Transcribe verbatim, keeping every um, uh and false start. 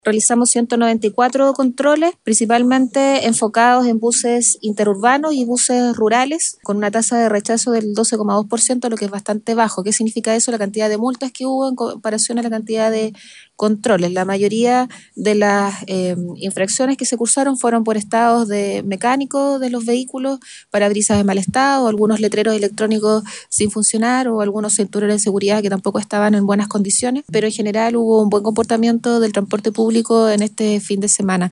Realizamos ciento noventa y cuatro controles, principalmente enfocados en buses interurbanos y buses rurales, con una tasa de rechazo del doce coma dos por ciento, lo que es bastante bajo. ¿Qué significa eso? La cantidad de multas que hubo en comparación a la cantidad de controles. La mayoría de las eh, infracciones que se cursaron fueron por estados de mecánicos de los vehículos, parabrisas en mal estado, algunos letreros electrónicos sin funcionar o algunos cinturones de seguridad que tampoco estaban en buenas condiciones, pero en general hubo un buen comportamiento del transporte público en este fin de semana.